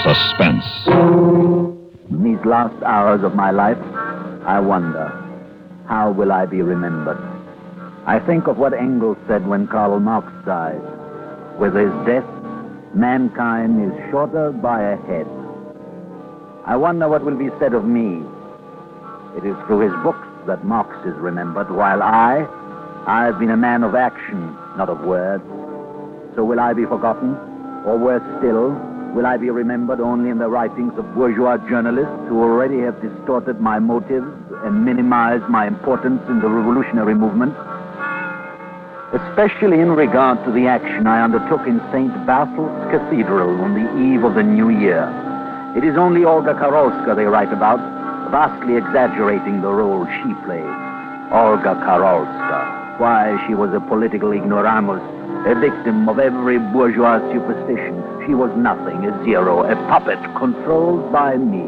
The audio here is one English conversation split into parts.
Suspense. In these last hours of my life, I wonder, how will I be remembered? I think of what Engels said when Karl Marx died. With his death, mankind is shorter by a head. I wonder what will be said of me. It is through his books that Marx is remembered, while I've been a man of action, not of words. So will I be forgotten? Or worse still, will I be remembered only in the writings of bourgeois journalists who already have distorted my motives and minimized my importance in the revolutionary movement? Especially in regard to the action I undertook in St. Basil's Cathedral on the eve of the New Year. It is only Olga Karolska they write about, vastly exaggerating the role she played. Olga Karolska. Why, she was a political ignoramus, a victim of every bourgeois superstition. She was nothing, a zero, a puppet controlled by me.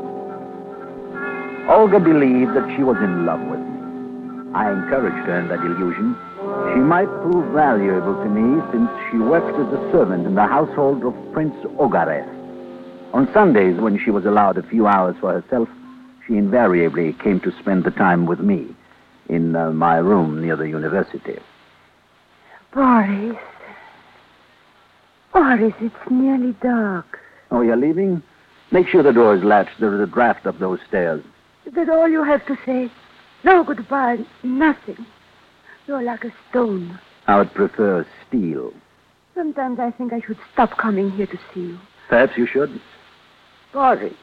Olga believed that she was in love with me. I encouraged her in that illusion. She might prove valuable to me since she worked as a servant in the household of Prince Ogarev. On Sundays, when she was allowed a few hours for herself, she invariably came to spend the time with me in my room near the university. Boris, it's nearly dark. Oh, you're leaving? Make sure the door is latched. There is a draft up those stairs. Is that all you have to say? No goodbye, nothing. You're like a stone. I would prefer steel. Sometimes I think I should stop coming here to see you. Perhaps you should. Boris,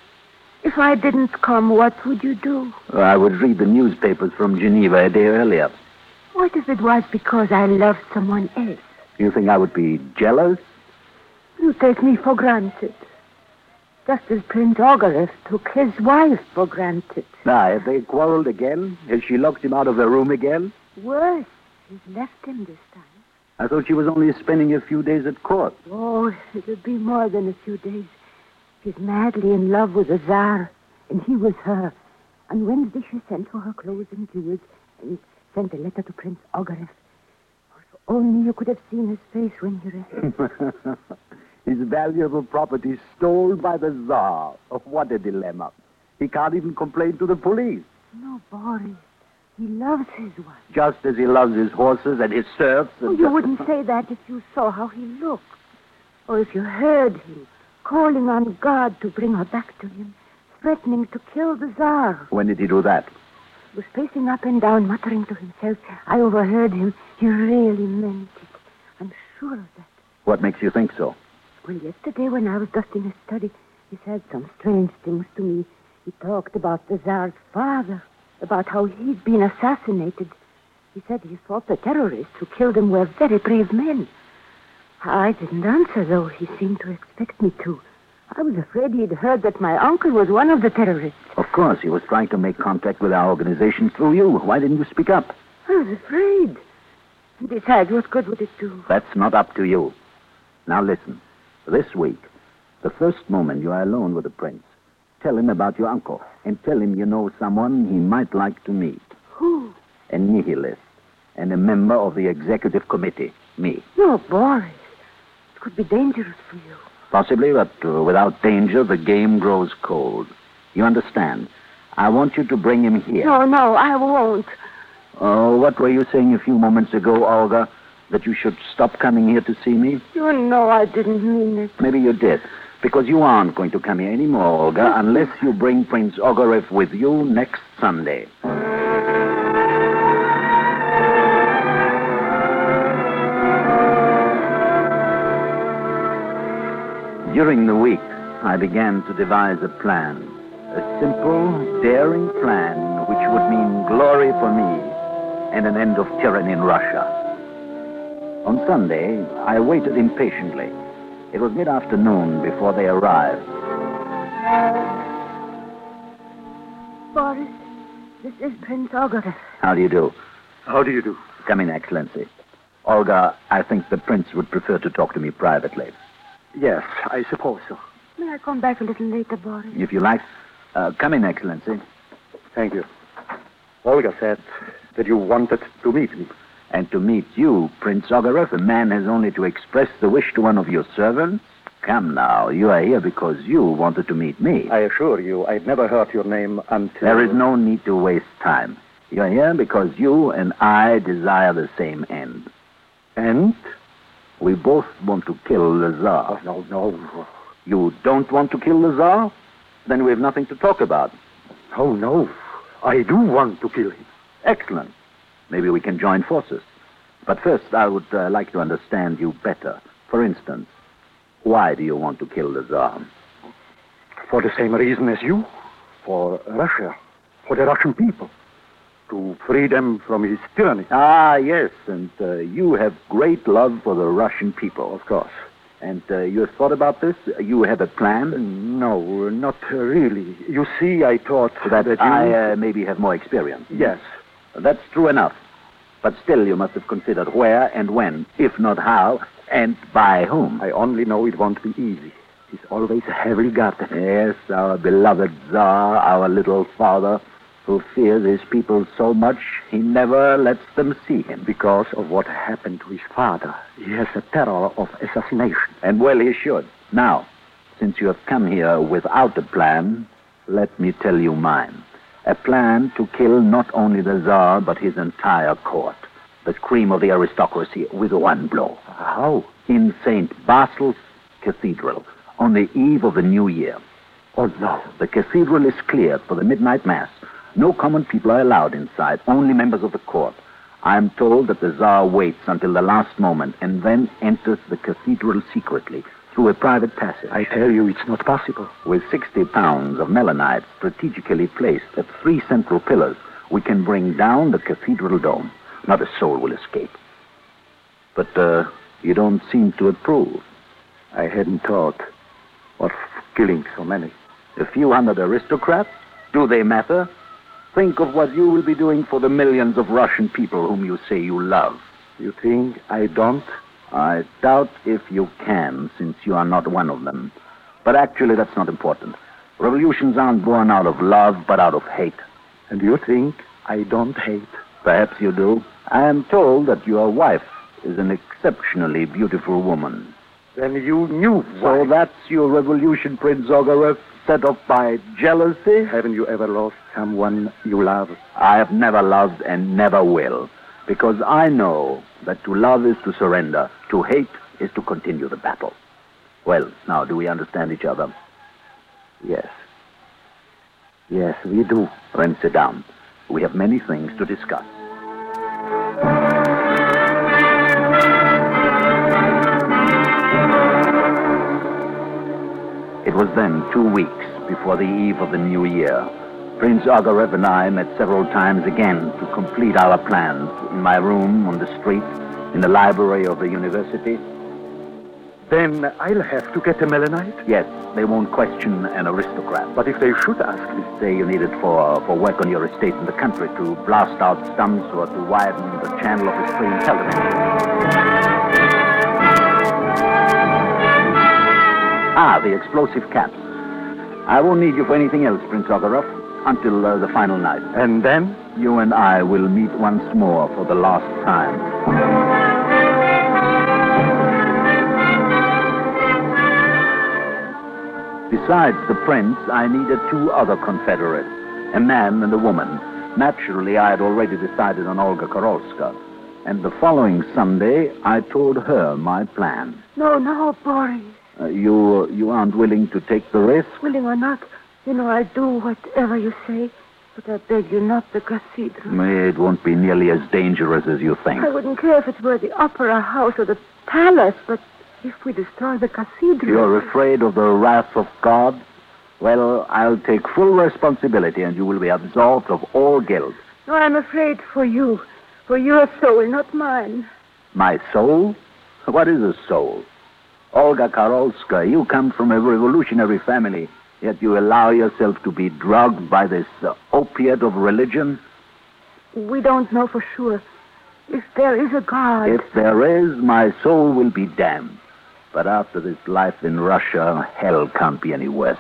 if I didn't come, what would you do? I would read the newspapers from Geneva a day earlier. What if it was because I loved someone else? You think I would be jealous? You take me for granted. Just as Prince Ogarev took his wife for granted. Have they quarreled again? Has she locked him out of her room again? Worse, she's left him this time. I thought she was only spending a few days at court. Oh, it'll be more than a few days. She's madly in love with the Tsar, and he with her. On Wednesday, she sent for her clothes and jewels and sent a letter to Prince Ogarev. Oh, if only you could have seen his face when he read it. His valuable property stolen by the Tsar. Oh, what a dilemma. He can't even complain to the police. No, Boris. He loves his wife. Just as he loves his horses and his serfs. And you wouldn't say that if you saw how he looked. Or if you heard him calling on God to bring her back to him, threatening to kill the Tsar. When did he do that? He was pacing up and down, muttering to himself. I overheard him. He really meant it. I'm sure of that. What makes you think so? Well, yesterday when I was dusting his study, he said some strange things to me. He talked about the Tsar's father, about how he'd been assassinated. He said he thought the terrorists who killed him were very brave men. I didn't answer, though he seemed to expect me to. I was afraid he'd heard that my uncle was one of the terrorists. Of course, he was trying to make contact with our organization through you. Why didn't you speak up? I was afraid. Besides, what good would it do? That's not up to you. Now listen. This week, the first moment you are alone with the prince, tell him about your uncle and tell him you know someone he might like to meet. Who? A nihilist and a member of the executive committee, me. No, Boris. It could be dangerous for you. Possibly, but without danger, the game grows cold. You understand? I want you to bring him here. No, I won't. Oh, what were you saying a few moments ago, Olga? That you should stop coming here to see me? You know I didn't mean it. Maybe you did. Because you aren't going to come here anymore, Olga, unless you bring Prince Ogarev with you next Sunday. During the week, I began to devise a plan. A simple, daring plan which would mean glory for me and an end of tyranny in Russia. On Sunday, I waited impatiently. It was mid-afternoon before they arrived. Boris, this is Prince Ogarev. How do you do? How do you do? Come in, Excellency. Olga, I think the prince would prefer to talk to me privately. Yes, I suppose so. May I come back a little later, Boris? If you like. Come in, Excellency. Thank you. Olga said that you wanted to meet me. And to meet you, Prince Ogarev, a man has only to express the wish to one of your servants, Come now, you are here because you wanted to meet me. I assure you, I'd never heard your name until... There is no need to waste time. You are here because you and I desire the same end. And? We both want to kill the Tsar. Oh, no. You don't want to kill the Tsar? Then we have nothing to talk about. Oh, no. I do want to kill him. Excellent. Maybe we can join forces. But first, I would like to understand you better. For instance, why do you want to kill the Tsar? For the same reason as you. For Russia. For the Russian people. To free them from his tyranny. Ah, yes, and you have great love for the Russian people. Of course. And you have thought about this? You have a plan? No, not really. You see, I thought that you... I maybe have more experience. Yes. That's true enough. But still, you must have considered where and when, if not how, and by whom. I only know it won't be easy. He's always heavily guarded. Yes, our beloved Tsar, our little father, who fears his people so much he never lets them see him. Because of what happened to his father. He has a terror of assassination. And well, he should. Now, since you have come here without a plan, let me tell you mine. A plan to kill not only the Tsar, but his entire court. The cream of the aristocracy with one blow. How? In St. Basil's Cathedral, on the eve of the New Year. Oh, no. The cathedral is cleared for the midnight mass. No common people are allowed inside, only members of the court. I am told that the Tsar waits until the last moment and then enters the cathedral secretly through a private passage. I tell you, it's not possible. With 60 pounds of melanite strategically placed at 3 central pillars, we can bring down the cathedral dome. Not a soul will escape. But you don't seem to approve. I hadn't thought of killing so many. A few hundred aristocrats? Do they matter? Think of what you will be doing for the millions of Russian people whom you say you love. You think I don't? I doubt if you can, since you are not one of them. But actually, that's not important. Revolutions aren't born out of love, but out of hate. And you think I don't hate? Perhaps you do. I am told that your wife is an exceptionally beautiful woman. Then you knew So why. that's your revolution, Prince Ogarev, set off by jealousy? Haven't you ever lost someone you love? I have never loved and never will. Because I know that to love is to surrender. To hate is to continue the battle. Well, now, do we understand each other? Yes. Yes, we do. Then sit down. We have many things to discuss. It was then 2 weeks before the eve of the New Year. Prince Ogarev and I met several times again to complete our plans in my room, on the street, in the library of the university. Then I'll have to get a melanite? Yes, they won't question an aristocrat. But if they should ask me? Say you need it for work on your estate in the country, to blast out stumps or to widen the channel of a stream. Tell them anything. Ah, the explosive caps. I won't need you for anything else, Prince Ogarev, until the final night. And then? You and I will meet once more for the last time. Besides the prince, I needed 2 other confederates, a man and a woman. Naturally, I had already decided on Olga Karolska. And the following Sunday, I told her my plan. No, Boris. You aren't willing to take the risk? Willing or not, I'll do whatever you say. But I beg you, not the cathedral. It won't be nearly as dangerous as you think. I wouldn't care if it were the opera house or the palace, but if we destroy the cathedral... You're afraid of the wrath of God? Well, I'll take full responsibility and you will be absolved of all guilt. No, I'm afraid for you. For your soul, not mine. My soul? What is a soul? Olga Karolska, you come from a revolutionary family, yet you allow yourself to be drugged by this opiate of religion? We don't know for sure. If there is a God... If there is, my soul will be damned. But after this life in Russia, hell can't be any worse.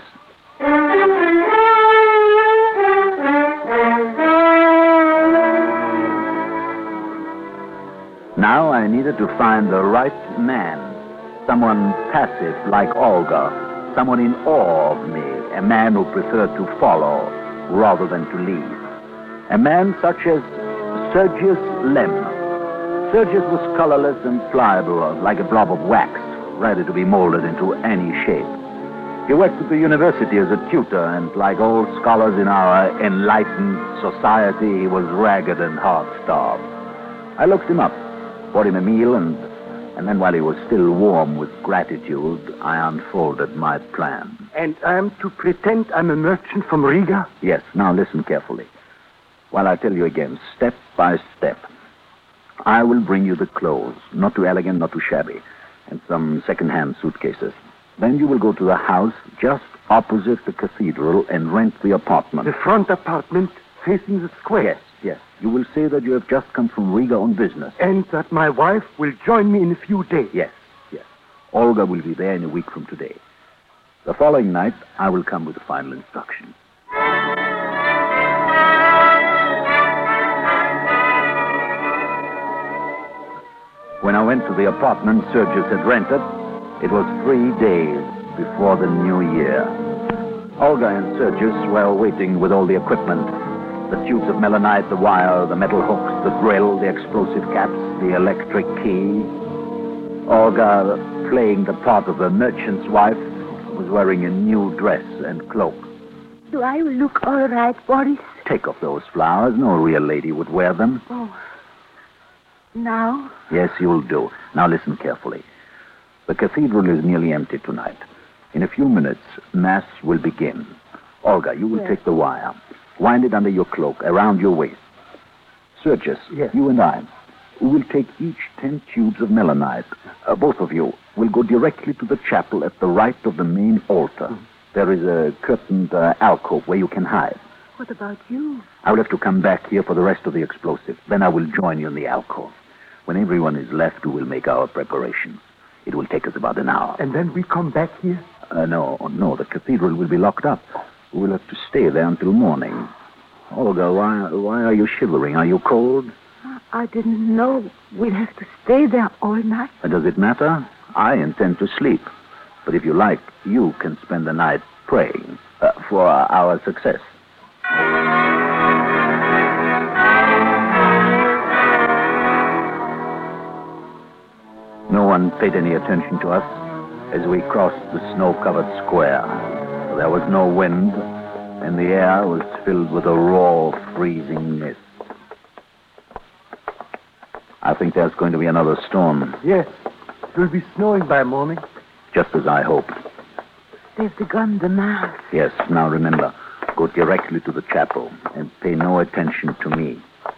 Now I needed to find the right man. Someone passive like Olga. Someone in awe of me. A man who preferred to follow rather than to lead. A man such as Sergius Lem. Sergius was colorless and pliable, like a blob of wax, ready to be molded into any shape. He worked at the university as a tutor, and like all scholars in our enlightened society, he was ragged and half-starved. I looked him up, bought him a meal, and then while he was still warm with gratitude, I unfolded my plan. And I am to pretend I'm a merchant from Riga? Yes, now listen carefully. While I tell you again, step by step. I will bring you the clothes, not too elegant, not too shabby, and some second-hand suitcases. Then you will go to the house just opposite the cathedral and rent the apartment. The front apartment facing the square? Yes, yes. You will say that you have just come from Riga on business. And that my wife will join me in a few days? Yes, yes. Olga will be there in a week from today. The following night, I will come with the final instructions. When I went to the apartment Sergius had rented, it was 3 days before the new year. Olga and Sergius were waiting with all the equipment. The tubes of melanite, the wire, the metal hooks, the drill, the explosive caps, the electric key. Olga, playing the part of a merchant's wife, was wearing a new dress and cloak. Do I look all right, Boris? Take off those flowers. No real lady would wear them. Oh. Now? Yes, you'll do. Now listen carefully. The cathedral is nearly empty tonight. In a few minutes, Mass will begin. Olga, you will take the wire. Wind it under your cloak, around your waist. Sergius, you and I, we will take each 10 tubes of melanite. Both of you will go directly to the chapel at the right of the main altar. There is a curtained alcove where you can hide. What about you? I will have to come back here for the rest of the explosive. Then I will join you in the alcove. When everyone is left, we will make our preparations. It will take us about an hour. And then we come back here? No. The cathedral will be locked up. We will have to stay there until morning. Olga, why are you shivering? Are you cold? I didn't know we'd have to stay there all night. Does it matter? I intend to sleep. But if you like, you can spend the night praying for our success. No one paid any attention to us as we crossed the snow-covered square. There was no wind, and the air was filled with a raw, freezing mist. I think there's going to be another storm. Yes. It will be snowing by morning. Just as I hoped. They've begun the Mass. Yes, now remember, go directly to the chapel and pay no attention to me.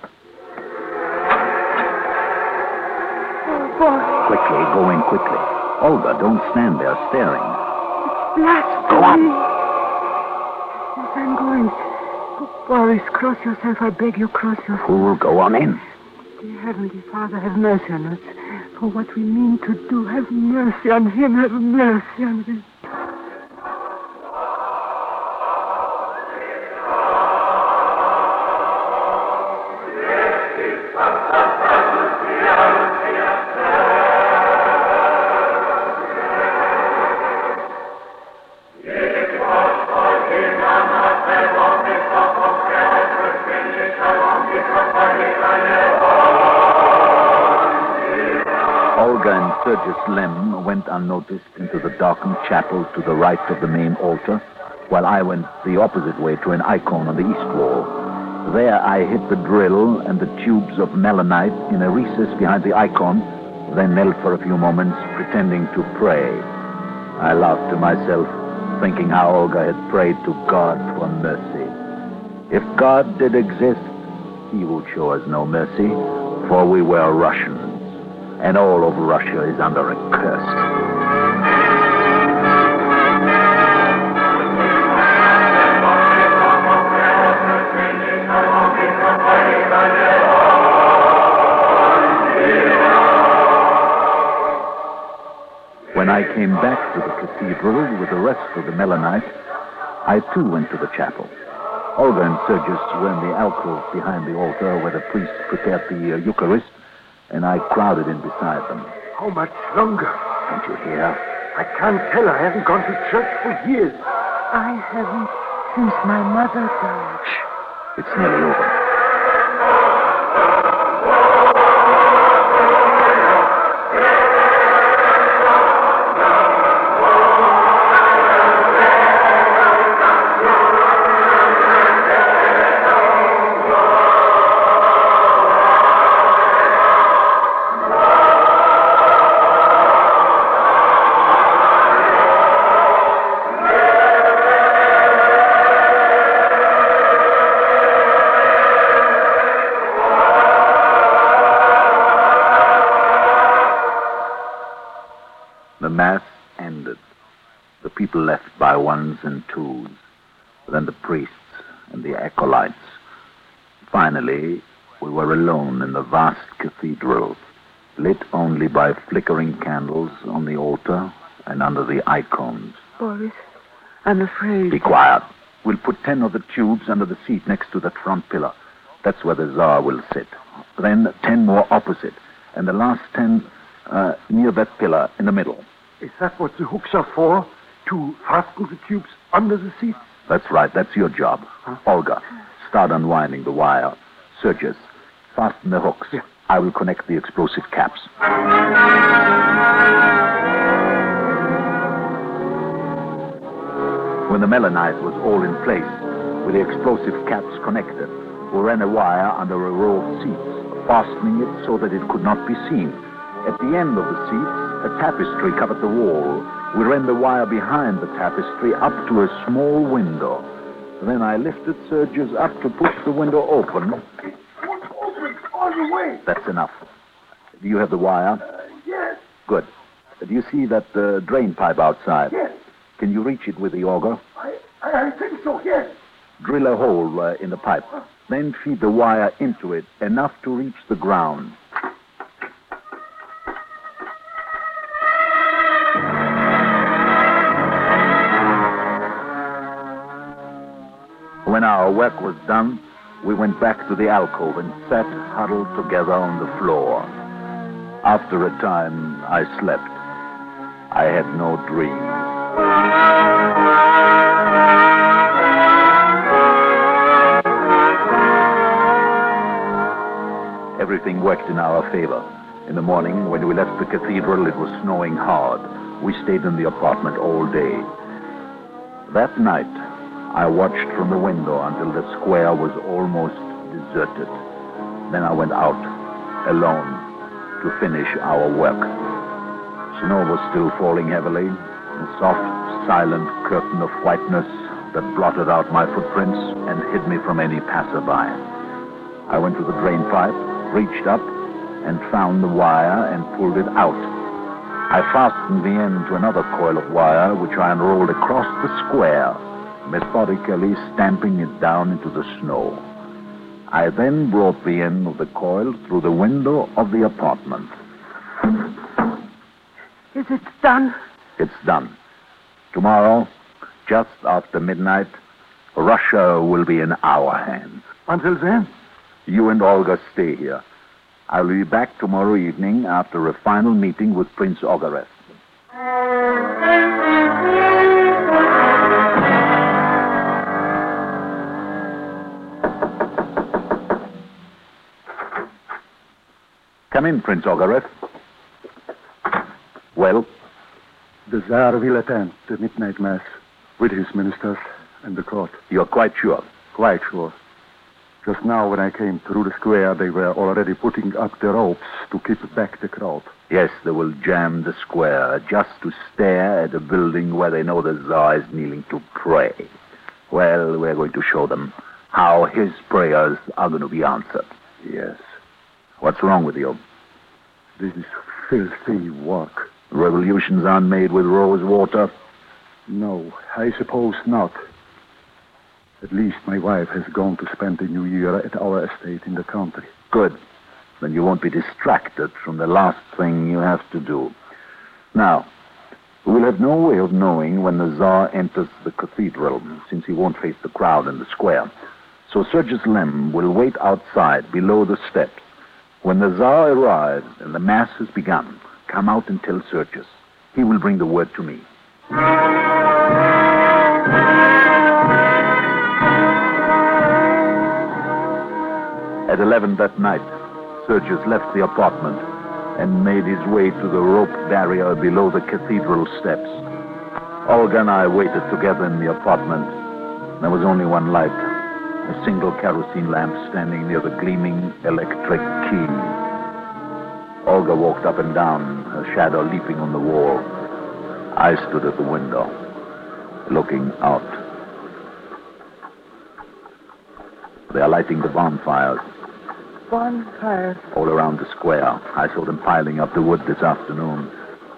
Oh, boy. Quickly, go in quickly. Olga, don't stand there staring. Blasphemy. Go on. Yes, I'm going. Oh, Boris, cross yourself. I beg you, cross yourself. Fool, go on in. Dear Heavenly Father, have mercy on us. For what we mean to do, have mercy on him. Have mercy on him. Olga and Sergius Lem went unnoticed into the darkened chapel to the right of the main altar, while I went the opposite way to an icon on the east wall. There I hid the drill and the tubes of melanite in a recess behind the icon, then knelt for a few moments, pretending to pray. I laughed to myself, thinking how Olga had prayed to God for mercy. If God did exist, he would show us no mercy, for we were Russians, and all of Russia is under a curse. When I came back to the cathedral with the rest of the melanite, I too went to the chapel. Olga and Sergius were in the alcove behind the altar where the priest prepared the Eucharist, and I crowded in beside them. How much longer? Don't you hear? I can't tell. I haven't gone to church for years. I haven't since my mother died. Shh. It's nearly over. The Mass ended. The people left by ones and twos. Then the priests and the acolytes. Finally, we were alone in the vast cathedral, lit only by flickering candles on the altar and under the icons. Boris, I'm afraid. Be quiet. We'll put 10 of the tubes under the seat next to that front pillar. That's where the Tsar will sit. Then 10 more opposite. And the last 10 near that pillar in the middle. Is that what the hooks are for? To fasten the tubes under the seats? That's right. That's your job. Huh? Olga, start unwinding the wire. Sergius, fasten the hooks. Yeah. I will connect the explosive caps. When the melanite was all in place, with the explosive caps connected, we ran a wire under a row of seats, fastening it so that it could not be seen. At the end of the seats, a tapestry covered the wall. We ran the wire behind the tapestry up to a small window. Then I lifted Sergius up to push the window open. Open all the way. That's enough. Do you have the wire? Yes. Good. Do you see that drain pipe outside? Yes. Can you reach it with the auger? I think so, yes. Drill a hole in the pipe. Then feed the wire into it, enough to reach the ground. When our work was done, we went back to the alcove and sat huddled together on the floor. After a time, I slept. I had no dreams. Everything worked in our favor. In the morning, when we left the cathedral, it was snowing hard. We stayed in the apartment all day. That night, I watched from the window until the square was almost deserted. Then I went out, alone, to finish our work. Snow was still falling heavily, a soft, silent curtain of whiteness that blotted out my footprints and hid me from any passerby. I went to the drain pipe, reached up, and found the wire and pulled it out. I fastened the end to another coil of wire, which I unrolled across the square, methodically stamping it down into the snow. I then brought the end of the coil through the window of the apartment. Is it done? It's done. Tomorrow, just after midnight, Russia will be in our hands. Until then? You and Olga stay here. I'll be back tomorrow evening after a final meeting with Prince Ogarev. Come in, Prince Ogarev. Well? The Tsar will attend the midnight mass with his ministers and the court. You're quite sure? Quite sure. Just now, when I came through the square, they were already putting up the ropes to keep back the crowd. Yes, they will jam the square just to stare at a building where they know the Tsar is kneeling to pray. Well, we're going to show them how his prayers are going to be answered. Yes. What's wrong with you? This is filthy work. Revolutions aren't made with rose water. No, I suppose not. At least my wife has gone to spend the New Year at our estate in the country. Good. Then you won't be distracted from the last thing you have to do. Now, we will have no way of knowing when the Tsar enters the cathedral, since he won't face the crowd in the square. So Sergius Lem will wait outside, below the steps. When the Tsar arrives and the Mass has begun, come out and tell Sergius. He will bring the word to me. At 11 that night, Sergius left the apartment and made his way to the rope barrier below the cathedral steps. Olga and I waited together in the apartment. There was only one light, a single kerosene lamp standing near the gleaming electric key. Olga walked up and down, her shadow leaping on the wall. I stood at the window, looking out. They are lighting the bonfires. Bonfires? All around the square. I saw them piling up the wood this afternoon.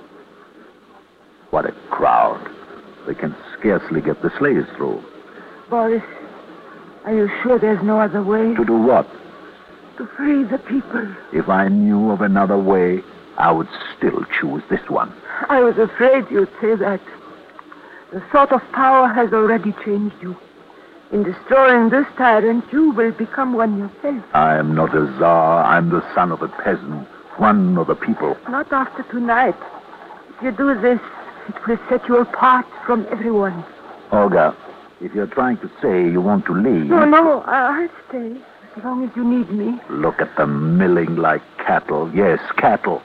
What a crowd. They can scarcely get the sleighs through. Boris, are you sure there's no other way? To do what? To free the people. If I knew of another way, I would still choose this one. I was afraid you'd say that. The thought of power has already changed you. In destroying this tyrant, you will become one yourself. I am not a czar. I'm the son of a peasant, one of the people. Not after tonight. If you do this, it will set you apart from everyone. Olga, if you're trying to say you want to leave... No, I'll stay as long as you need me. Look at them milling like cattle. Yes, cattle.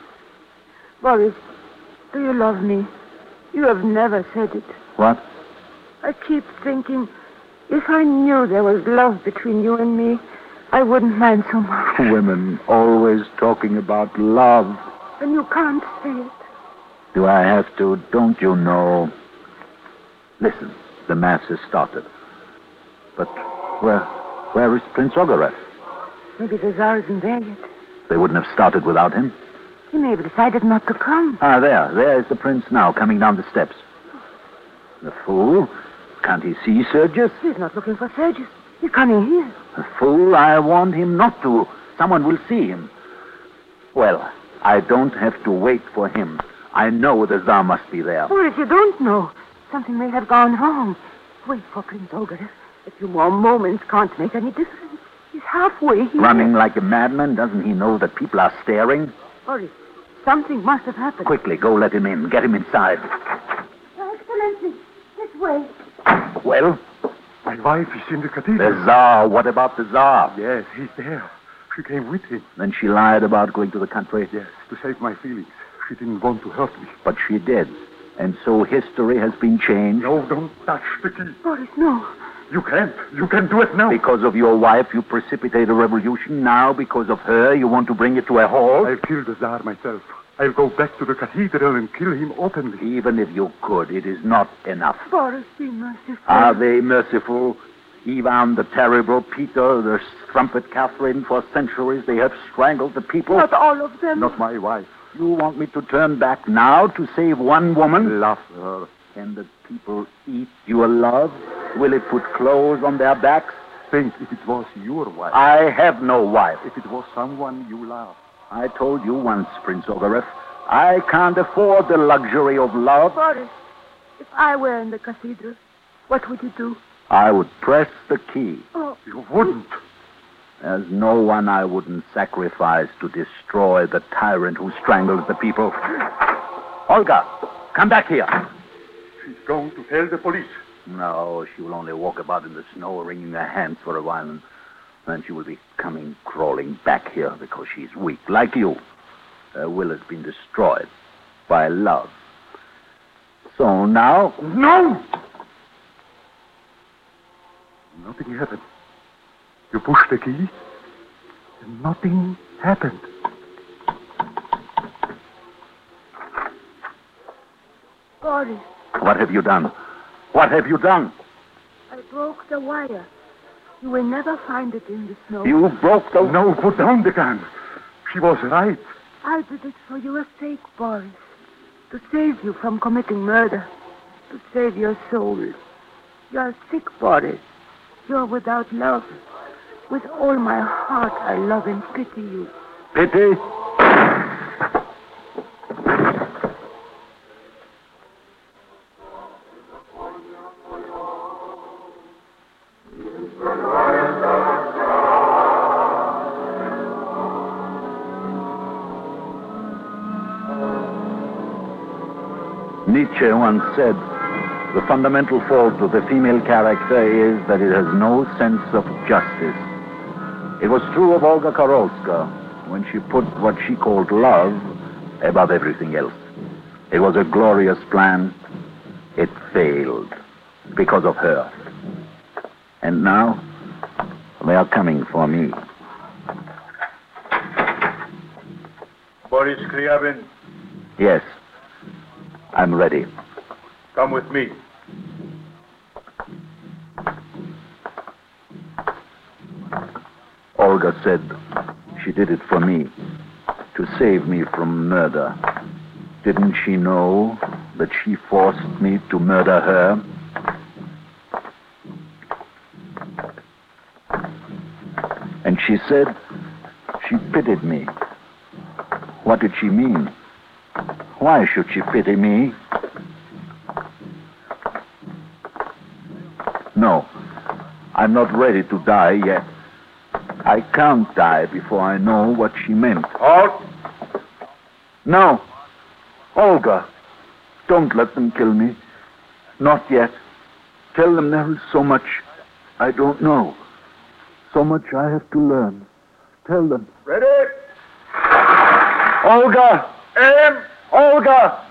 Boris, do you love me? You have never said it. What? I keep thinking, if I knew there was love between you and me, I wouldn't mind so much. Women always talking about love. And you can't say it. Do I have to? Don't you know? Listen, the mass has started. But where is Prince Ogarev? Maybe the Tsar isn't there yet. They wouldn't have started without him. He may have decided not to come. There is the prince now, coming down the steps. The fool. Can't he see Sergius? He's not looking for Sergius. He's coming here. The fool. I warned him not to. Someone will see him. Well, I don't have to wait for him. I know the Tsar must be there. Or if you don't know, something may have gone wrong. Wait for Prince Ogarev. A few more moments can't make any difference. He's halfway here. Running like a madman. Doesn't he know that people are staring? Boris, something must have happened. Quickly, go let him in. Get him inside. Excellency, this way. Well? My wife is in the cathedral. The Tsar. What about the Tsar? Yes, he's there. She came with him. Then she lied about going to the country? Yes, to save my feelings. She didn't want to hurt me. But she did. And so history has been changed. No, don't touch the key. Boris, no. You can't. You can do it now. Because of your wife, you precipitate a revolution. Now, because of her, you want to bring it to a halt? I'll kill the Tsar myself. I'll go back to the cathedral and kill him openly. Even if you could, it is not enough. Boris, be merciful. Are they merciful? Ivan the Terrible, Peter, the Strumpet Catherine, for centuries they have strangled the people. Not all of them. Not my wife. You want me to turn back now to save one woman? Love her. Can the people eat your love? Will it put clothes on their backs? Think if it was your wife. I have no wife. If it was someone you love. I told you once, Prince Ogarev, I can't afford the luxury of love. Boris, if I were in the cathedral, what would you do? I would press the key. Oh. You wouldn't. There's no one I wouldn't sacrifice to destroy the tyrant who strangled the people. Olga, come back here. She's going to tell the police. No, she will only walk about in the snow, wringing her hands for a while, and then she will be coming crawling back here because she's weak, like you. Her will has been destroyed by love. So now... No! Nothing happened. You pushed the key, and nothing happened. Boris, What have you done? What have you done? I broke the wire. You will never find it in the snow. You broke the... No, put down the gun. She was right. I did it for your sake, Boris. To save you from committing murder. To save your soul. You're sick, Boris. You're without love. With all my heart, I love and pity you. Pity? Nietzsche once said, the fundamental fault of the female character is that it has no sense of justice. It was true of Olga Karolska when she put what she called love above everything else. It was a glorious plan. It failed because of her. And now, they are coming for me. Boris Kryabin, Yes, I'm ready. come with me. Olga said she did it for me, to save me from murder. Didn't she know that she forced me to murder her? And she said she pitied me. What did she mean? Why should she pity me? No, I'm not ready to die yet. I can't die before I know what she meant. Halt! No. Olga, don't let them kill me. Not yet. Tell them there is so much I don't know. So much I have to learn. Tell them. Ready? Olga! Aim! Olga!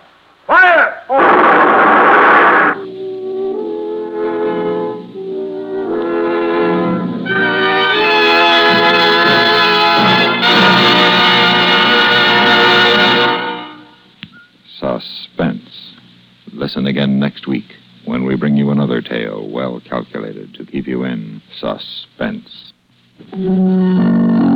Fire! Suspense. Listen again next week when we bring you another tale well calculated to keep you in suspense.